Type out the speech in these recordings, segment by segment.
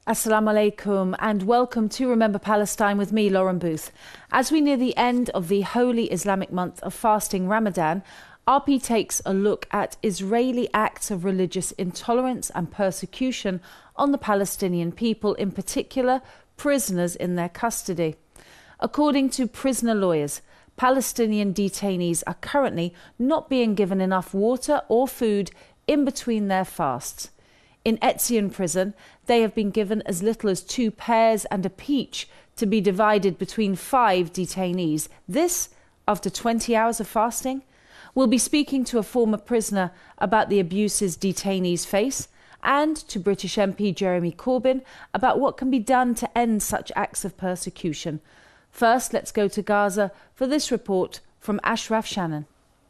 Assalamu alaikum and welcome to Remember Palestine with me, Lauren Booth. As we near the end of the holy Islamic month of fasting Ramadan, RP takes a look at Israeli acts of religious intolerance and persecution on the Palestinian people, in particular prisoners in their custody. According to prisoner lawyers, Palestinian detainees are currently not being given enough water or food in between their fasts. In Etzion prison, they have been given as little as 2 pears and a peach to be divided between 5 detainees. This after 20 hours of fasting. We'll be speaking to a former prisoner about the abuses detainees face and to British MP Jeremy Corbyn about what can be done to end such acts of persecution. First, let's go to Gaza for this report from Ashraf Shannon.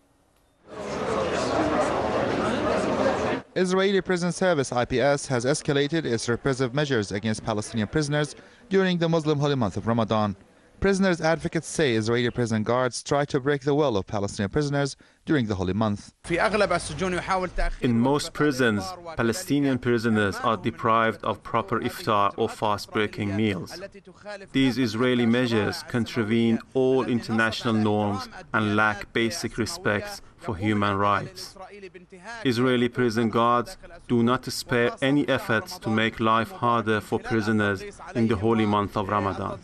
Israeli Prison Service IPS has escalated its repressive measures against Palestinian prisoners during the Muslim holy month of Ramadan. Prisoners' advocates say Israeli prison guards try to break the will of Palestinian prisoners during the holy month. In most prisons, Palestinian prisoners are deprived of proper iftar or fast-breaking meals. These Israeli measures contravene all international norms and lack basic respect for human rights. Israeli prison guards do not spare any efforts to make life harder for prisoners in the holy month of Ramadan.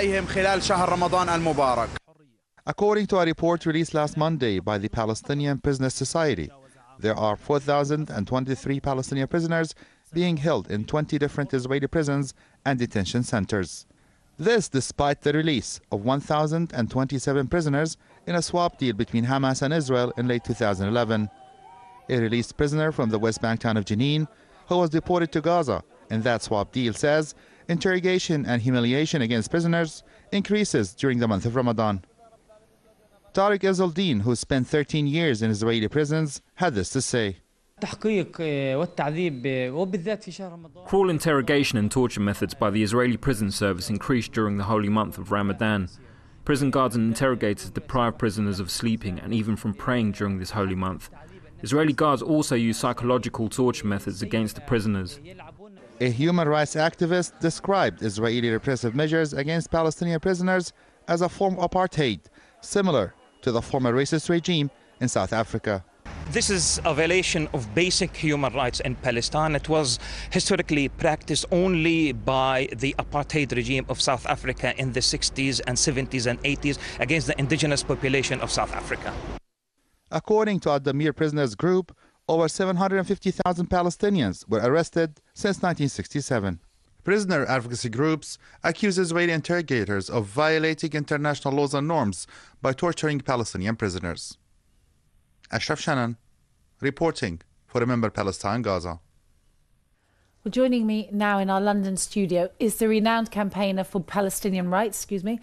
According to a report released last Monday by the Palestinian Prisoners Society, there are 4,023 Palestinian prisoners being held in 20 different Israeli prisons and detention centers. This despite the release of 1,027 prisoners in a swap deal between Hamas and Israel in late 2011. A released prisoner from the West Bank town of Jenin, who was deported to Gaza in that swap deal, says interrogation and humiliation against prisoners increases during the month of Ramadan. Tariq Izzeldin, who spent 13 years in Israeli prisons, had this to say. Cruel interrogation and torture methods by the Israeli prison service increased during the holy month of Ramadan. Prison guards and interrogators deprive prisoners of sleeping and even from praying during this holy month. Israeli guards also use psychological torture methods against the prisoners. A human rights activist described Israeli repressive measures against Palestinian prisoners as a form of apartheid, similar to the former racist regime in South Africa. This is a violation of basic human rights in Palestine. It was historically practiced only by the apartheid regime of South Africa in the 60s and 70s and 80s against the indigenous population of South Africa. According to Ad-Damir Prisoners Group, over 750,000 Palestinians were arrested since 1967. Prisoner advocacy groups accuse Israeli interrogators of violating international laws and norms by torturing Palestinian prisoners. Ashraf Shannon, reporting for Remember Palestine, Gaza. Well, joining me now in our London studio is the renowned campaigner for Palestinian rights,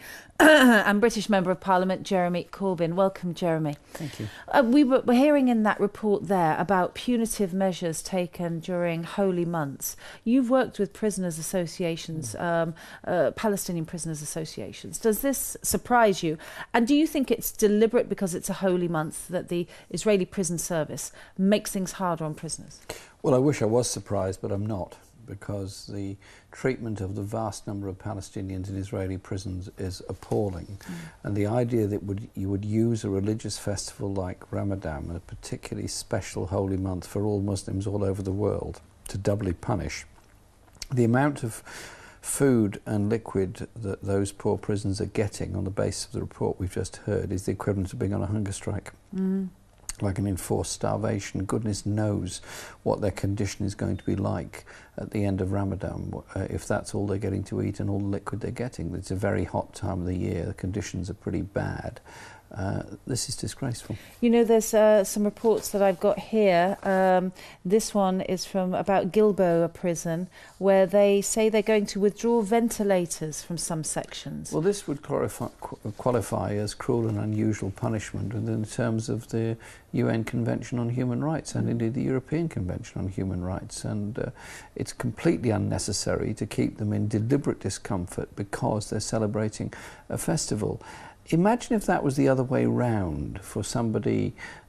and British Member of Parliament, Jeremy Corbyn. Welcome, Jeremy. Thank you. We're hearing in that report there about punitive measures taken during holy months. You've worked with prisoners' associations, Palestinian prisoners' associations. Does this surprise you? And do you think it's deliberate because it's a holy month that the Israeli prison service makes things harder on prisoners? Well, I wish I was surprised, but I'm not, because the treatment of the vast number of Palestinians in Israeli prisons is appalling. And the idea that you would use a religious festival like Ramadan, a particularly special holy month for all Muslims all over the world, to doubly punish the amount of food and liquid that those poor prisoners are getting on the basis of the report we've just heard is the equivalent of being on a hunger strike. Like an enforced starvation. Goodness knows what their condition is going to be like at the end of Ramadan, if that's all they're getting to eat and all the liquid they're getting. It's a very hot time of the year, the conditions are pretty bad. This is disgraceful. You know, there's some reports that I've got here. This one is from about Gilboa prison, where they say they're going to withdraw ventilators from some sections. Well, this would qualify as cruel and unusual punishment within the terms of the UN Convention on Human Rights and indeed the European Convention on Human Rights. And it's completely unnecessary to keep them in deliberate discomfort because they're celebrating a festival. Imagine if that was the other way round, for somebody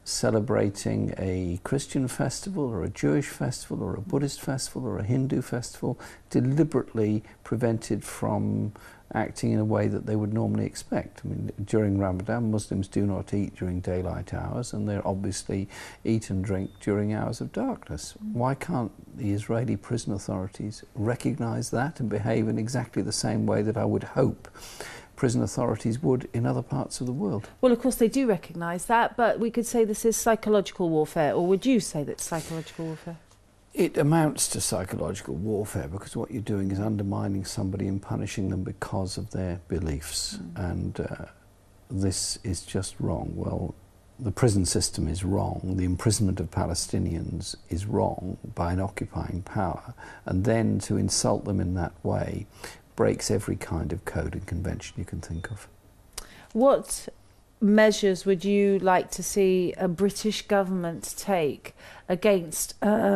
celebrating a Christian festival or a Jewish festival or a Buddhist festival or a Hindu festival, deliberately prevented from acting in a way that they would normally expect. I mean, during Ramadan, Muslims do not eat during daylight hours, and they obviously eat and drink during hours of darkness. Why can't the Israeli prison authorities recognise that and behave in exactly the same way that I would hope prison authorities would in other parts of the world? Well, of course they do recognise that, but we could say this is psychological warfare, or would you say that's psychological warfare? It amounts to psychological warfare, because what you're doing is undermining somebody and punishing them because of their beliefs. And this is just wrong. Well, the prison system is wrong. The imprisonment of Palestinians is wrong by an occupying power. And then to insult them in that way breaks every kind of code and convention you can think of. What measures would you like to see a British government take against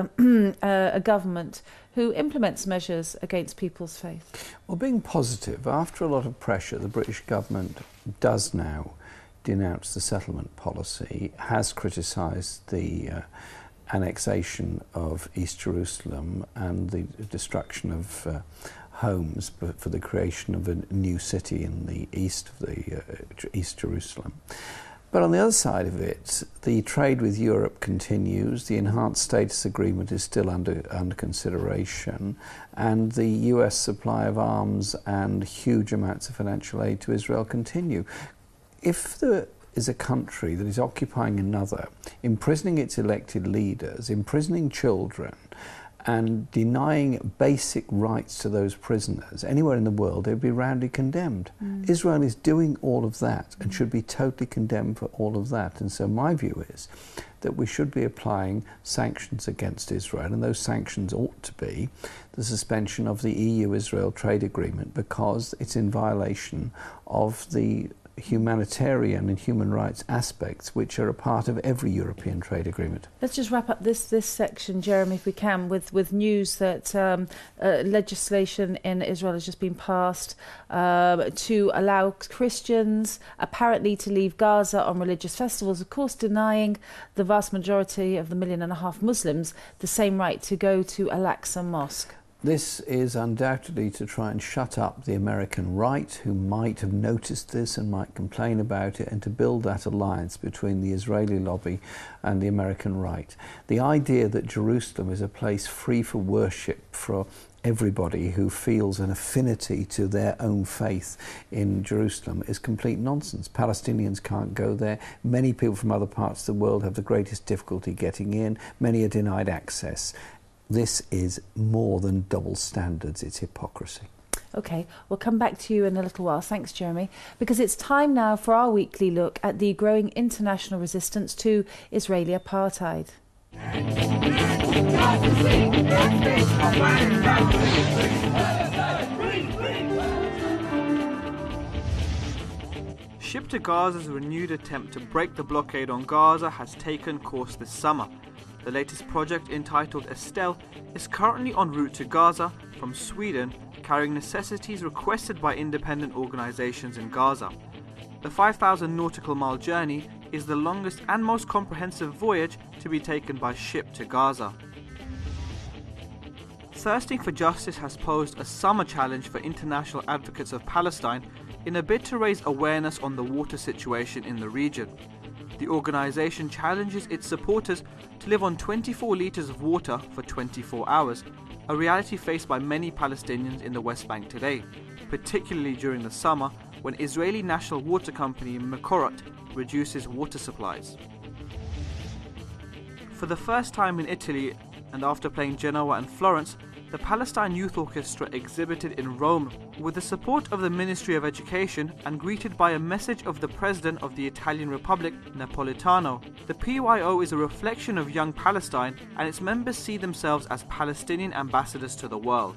a government who implements measures against people's faith? Well, being positive, after a lot of pressure, the British government does now denounce the settlement policy, has criticised the annexation of East Jerusalem and the destruction of homes for the creation of a new city in the east of the East Jerusalem. But on the other side of it, the trade with Europe continues, the enhanced status agreement is still under consideration, and the US supply of arms and huge amounts of financial aid to Israel continue. If there is a country that is occupying another, imprisoning its elected leaders, imprisoning children, and denying basic rights to those prisoners anywhere in the world, they would be roundly condemned. Israel is doing all of that and should be totally condemned for all of that. And so my view is that we should be applying sanctions against Israel, and those sanctions ought to be the suspension of the EU-Israel trade agreement, because it's in violation of the humanitarian and human rights aspects which are a part of every European trade agreement. Let's just wrap up this section, Jeremy, if we can, with news that legislation in Israel has just been passed to allow Christians apparently to leave Gaza on religious festivals, of course denying the vast majority of the 1.5 million Muslims the same right to go to Al-Aqsa Mosque. This is undoubtedly to try and shut up the American right, who might have noticed this and might complain about it, and to build that alliance between the Israeli lobby and the American right. The idea that Jerusalem is a place free for worship for everybody who feels an affinity to their own faith in Jerusalem is complete nonsense. Palestinians can't go there. Many people from other parts of the world have the greatest difficulty getting in. Many are denied access. This is more than double standards, it's hypocrisy. OK, we'll come back to you in a little while. Thanks, Jeremy. Because it's time now for our weekly look at the growing international resistance to Israeli apartheid. Ship to Gaza's renewed attempt to break the blockade on Gaza has taken course this summer. The latest project, entitled Estelle, is currently en route to Gaza from Sweden, carrying necessities requested by independent organisations in Gaza. The 5,000 nautical mile journey is the longest and most comprehensive voyage to be taken by ship to Gaza. Thirsting for Justice has posed a summer challenge for international advocates of Palestine in a bid to raise awareness on the water situation in the region. The organisation challenges its supporters to live on 24 litres of water for 24 hours, a reality faced by many Palestinians in the West Bank today, particularly during the summer when Israeli national water company Mekorot reduces water supplies. For the first time in Italy, and after playing Genoa and Florence, the Palestine Youth Orchestra exhibited in Rome with the support of the Ministry of Education and greeted by a message of the President of the Italian Republic, Napolitano. The PYO is a reflection of young Palestine, and its members see themselves as Palestinian ambassadors to the world.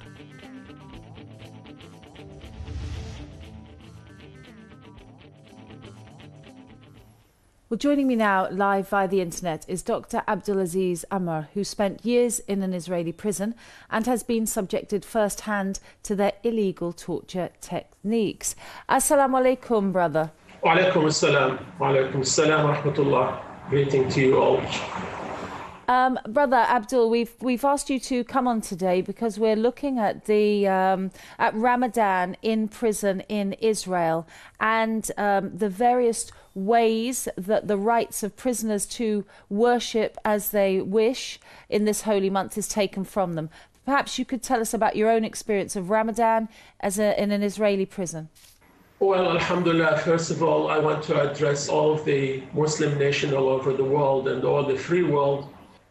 Well, joining me now live via the internet is Dr. Abdulaziz Amar, who spent years in an Israeli prison and has been subjected firsthand to their illegal torture techniques. Assalamu alaikum, brother. Wa alaikum assalam. Wa alaikum assalam wa rahmatullah. Greeting to you all. Brother Abdul, we've asked you to come on today because we're looking at the at Ramadan in prison in Israel and the various ways that the rights of prisoners to worship as they wish in this holy month is taken from them. Perhaps you could tell us about your own experience of Ramadan in an Israeli prison. Well, alhamdulillah, first of all, I want to address all of the Muslim nations all over the world and all the free world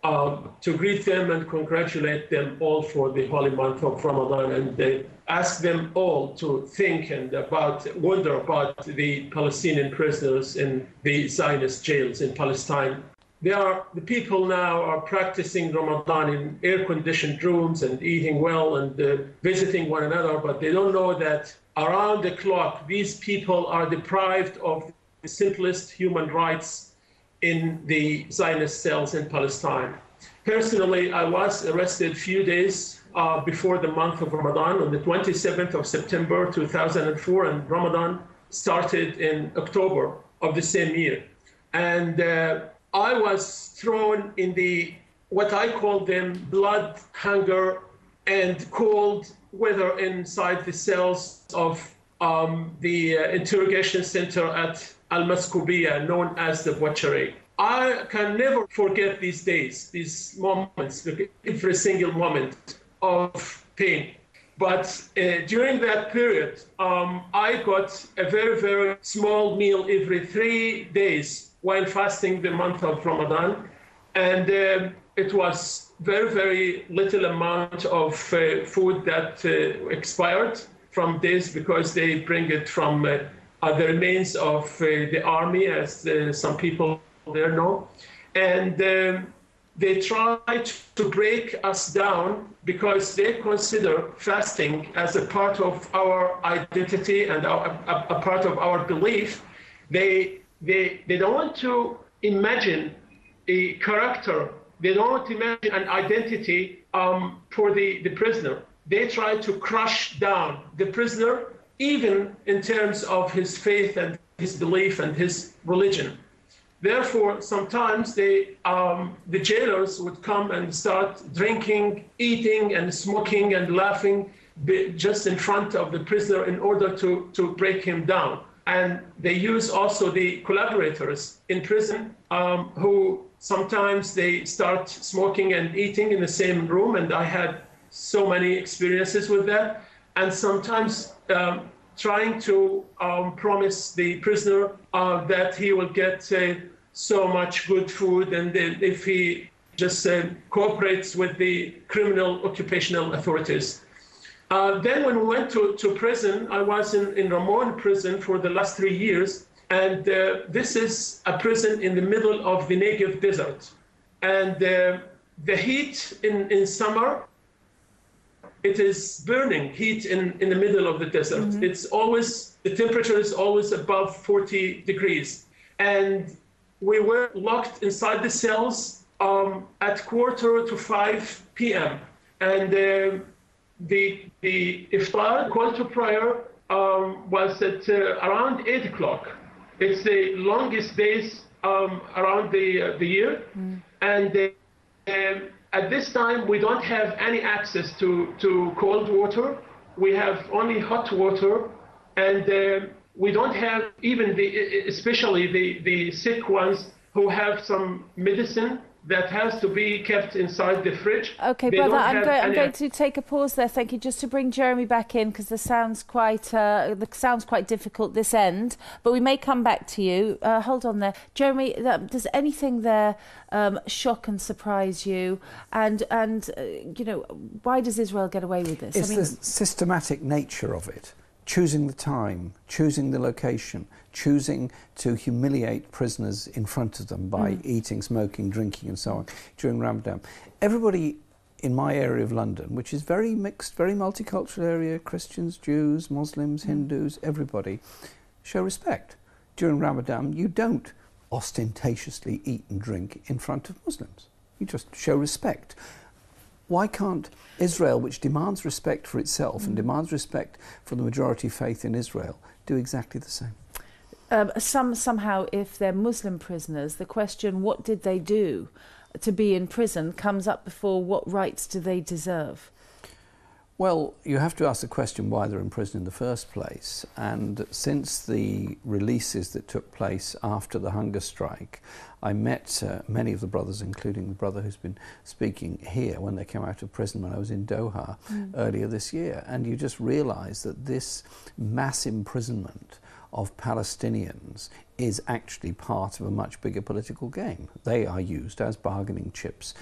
to greet them and congratulate them all for the holy month of Ramadan, and ask them all to think and wonder about the Palestinian prisoners in the Zionist jails in Palestine. The people now are practicing Ramadan in air-conditioned rooms and eating well and visiting one another, but they don't know that around the clock, these people are deprived of the simplest human rights in the Zionist cells in Palestine. Personally, I was arrested a few days before the month of Ramadan on the 27th of September 2004, and Ramadan started in October of the same year. And I was thrown in what I call them blood, hunger, and cold weather inside the cells of the interrogation center at Al-Maskoubiya, known as the butchery. I can never forget these days, these moments, every single moment of pain. But during that period, I got a very, very small meal every 3 days while fasting the month of Ramadan. And it was very, very little amount of food that expired from this, because they bring it from the remains of the army, as some people there know. And they try to break us down because they consider fasting as a part of our identity and a part of our belief. They don't want to imagine a character. They don't want to imagine an identity for the prisoner. They try to crush down the prisoner, even in terms of his faith and his belief and his religion. Therefore, sometimes the jailers would come and start drinking, eating, and smoking and laughing just in front of the prisoner in order to break him down. And they use also the collaborators in prison who sometimes they start smoking and eating in the same room. And I had so many experiences with that. And sometimes trying to promise the prisoner that he will get so much good food, and if he just cooperates with the criminal occupational authorities. Then when we went to prison, I was in Ramon prison for the last 3 years, and this is a prison in the middle of the Negev desert. And the heat in summer, it is burning heat in the middle of the desert. Mm-hmm. The temperature is always above 40 degrees. And we were locked inside the cells at 4:45 p.m. And the iftar, call to prayer, was at around 8 o'clock. It's the longest days around the year. Mm. And at this time, we don't have any access to cold water. We have only hot water, and we don't have even especially the sick ones who have some medicine that has to be kept inside the fridge. Okay, brother, I'm going to take a pause there, thank you, just to bring Jeremy back in, because the sound's quite difficult this end, but we may come back to you. Hold on there. Jeremy, does anything there shock and surprise you? And why does Israel get away with this? It's the systematic nature of it. Choosing the time, choosing the location, choosing to humiliate prisoners in front of them by eating, smoking, drinking and so on during Ramadan. Everybody in my area of London, which is very mixed, very multicultural area, Christians, Jews, Muslims, Hindus, everybody, show respect. During Ramadan, you don't ostentatiously eat and drink in front of Muslims. You just show respect. Why can't Israel, which demands respect for itself and demands respect for the majority faith in Israel, do exactly the same? Somehow, if they're Muslim prisoners, the question, what did they do to be in prison, comes up before what rights do they deserve? Well, you have to ask the question why they're in prison in the first place. And since the releases that took place after the hunger strike, I met many of the brothers, including the brother who's been speaking here, when they came out of prison when I was in Doha earlier this year. And you just realise that this mass imprisonment of Palestinians is actually part of a much bigger political game. They are used as bargaining chips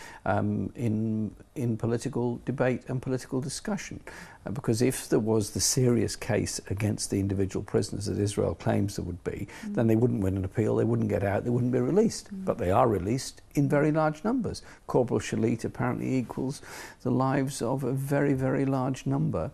in political debate and political discussion. Because if there was the serious case against the individual prisoners that Israel claims there would be, then they wouldn't win an appeal, they wouldn't get out, they wouldn't be released. But they are released in very large numbers. Corporal Shalit apparently equals the lives of a very, very large number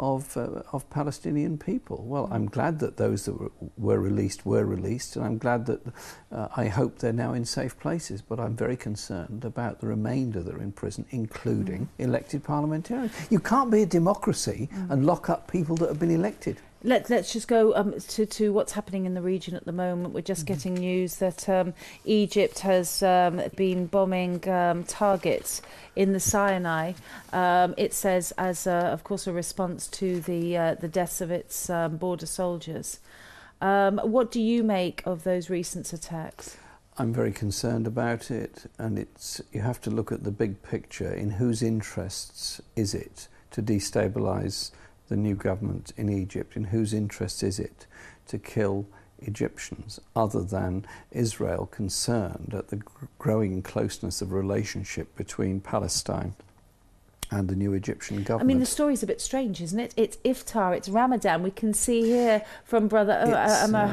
of Palestinian people. Well, I'm glad that those that were released, and I'm glad that I hope they're now in safe places, but I'm very concerned about the remainder that are in prison, including elected parliamentarians. You can't be a democracy and lock up people that have been elected. Let's just go to what's happening in the region at the moment. We're just getting news that Egypt has been bombing targets in the Sinai. It says, as of course a response to the deaths of its border soldiers. What do you make of those recent attacks? I'm very concerned about it, and you have to look at the big picture. In whose interests is it to destabilise the new government in Egypt? In whose interest is it to kill Egyptians, other than Israel, concerned at the growing closeness of relationship between Palestine and the new Egyptian government? I mean, the story's a bit strange, isn't it? It's Iftar, it's Ramadan. We can see here from Brother Omar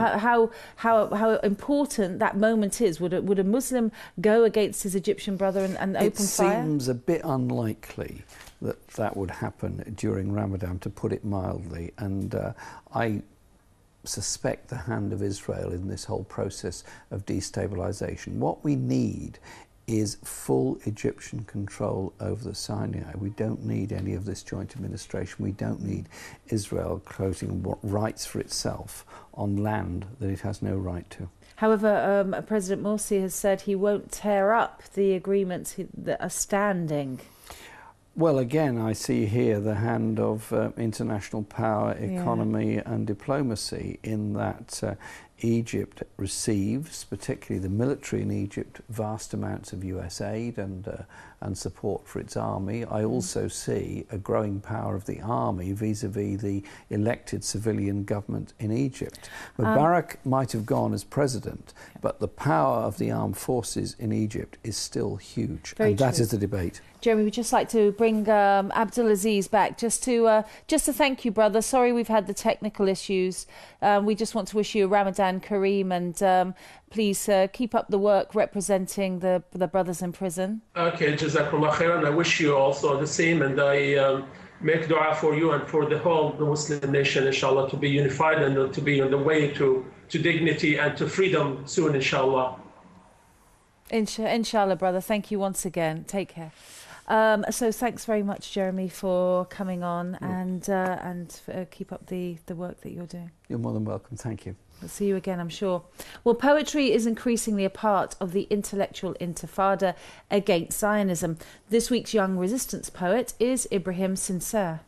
how important that moment is. Would a Muslim go against his Egyptian brother and open fire? It seems a bit unlikely that would happen during Ramadan, to put it mildly, and I suspect the hand of Israel in this whole process of destabilisation. What we need is full Egyptian control over the Sinai. We don't need any of this joint administration. We don't need Israel claiming rights for itself on land that it has no right to. However, President Morsi has said he won't tear up the agreements that are standing. Well, again, I see here the hand of international power, economy and diplomacy, in that Egypt receives, particularly the military in Egypt, vast amounts of US aid and support for its army. I also see a growing power of the army vis-à-vis the elected civilian government in Egypt. Mubarak might have gone as president, but the power of the armed forces in Egypt is still huge, and that is the debate. Jeremy, we'd just like to bring Abdulaziz back just to thank you, brother. Sorry we've had the technical issues. We just want to wish you a Ramadan Kareem, and please keep up the work representing the brothers in prison. Okay, Jazakumullah khairan. I wish you also the same, and I make dua for you and for the whole Muslim nation, inshallah, to be unified and to be on the way to dignity and to freedom soon, inshallah. Inshallah, brother. Thank you once again. Take care. So thanks very much, Jeremy, for coming on and keep up the work that you're doing. You're more than welcome. Thank you. We'll see you again, I'm sure. Well, poetry is increasingly a part of the intellectual intifada against Zionism. This week's young resistance poet is Ibrahim Sincere.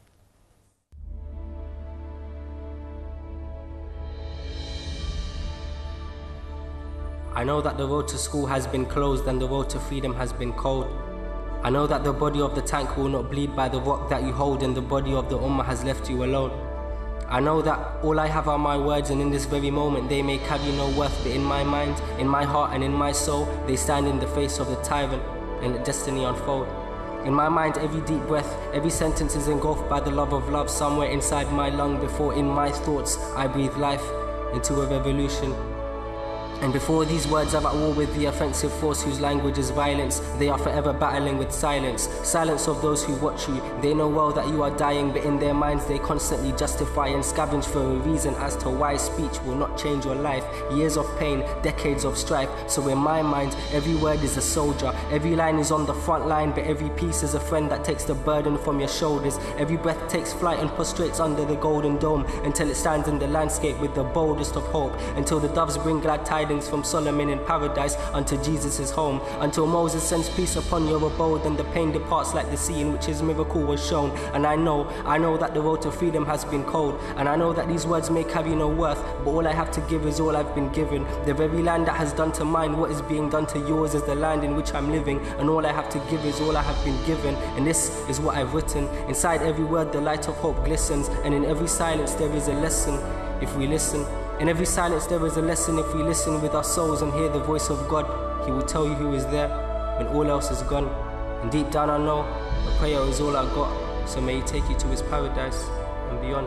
I know that the road to school has been closed and the road to freedom has been cold. I know that the body of the tank will not bleed by the rock that you hold, and the body of the ummah has left you alone. I know that all I have are my words, and in this very moment they may carry no worth, but in my mind, in my heart and in my soul, they stand in the face of the tyrant and let destiny unfold. In my mind, every deep breath, every sentence is engulfed by the love of love somewhere inside my lung, before in my thoughts I breathe life into a revolution. And before these words are at war with the offensive force whose language is violence, they are forever battling with silence. Silence of those who watch you. They know well that you are dying, but in their minds they constantly justify and scavenge for a reason as to why speech will not change your life. Years of pain, decades of strife. So in my mind, every word is a soldier. Every line is on the front line, but every piece is a friend that takes the burden from your shoulders. Every breath takes flight and prostrates under the golden dome until it stands in the landscape with the boldest of hope. Until the doves bring glad tidings from Solomon in paradise unto Jesus' home, until Moses sends peace upon your abode and the pain departs like the sea in which his miracle was shown. And I know that the road to freedom has been cold, and I know that these words may carry no worth, but all I have to give is all I've been given. The very land that has done to mine what is being done to yours is the land in which I'm living, and all I have to give is all I have been given. And this is what I've written. Inside every word the light of hope glistens, and in every silence there is a lesson if we listen. In every silence there is a lesson if we listen with our souls and hear the voice of God. He will tell you who is there when all else is gone. And deep down I know a prayer is all I got, so may he take you to his paradise and beyond.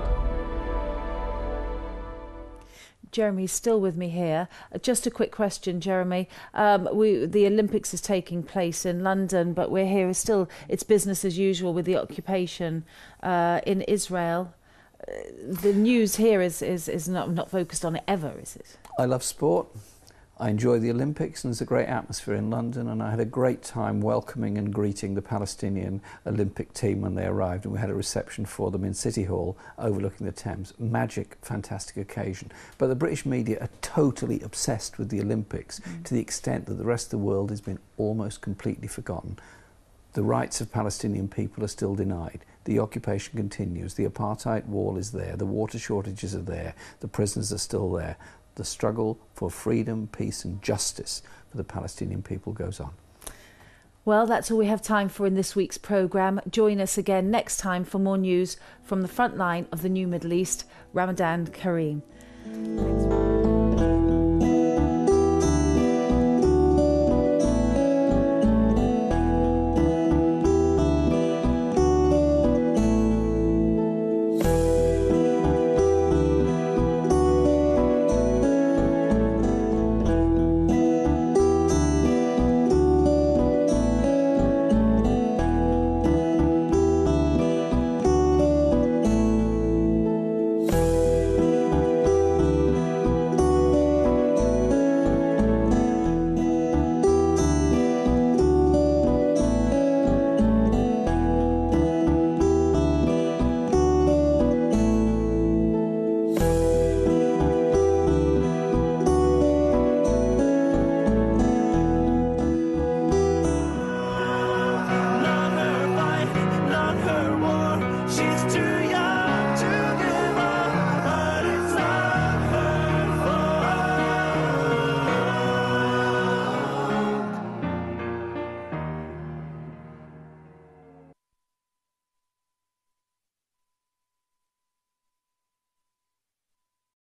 Jeremy's still with me here. Just a quick question, Jeremy. The Olympics is taking place in London, but we're here. It's business as usual with the occupation in Israel. The news here is not focused on it ever, is it? I love sport. I enjoy the Olympics, and there's a great atmosphere in London, and I had a great time welcoming and greeting the Palestinian Olympic team when they arrived, and we had a reception for them in City Hall overlooking the Thames. Magic, fantastic occasion. But the British media are totally obsessed with the Olympics to the extent that the rest of the world has been almost completely forgotten. The rights of Palestinian people are still denied. The occupation continues. The apartheid wall is there. The water shortages are there. The prisons are still there. The struggle for freedom, peace and justice for the Palestinian people goes on. Well, that's all we have time for in this week's programme. Join us again next time for more news from the front line of the new Middle East. Ramadan Kareem.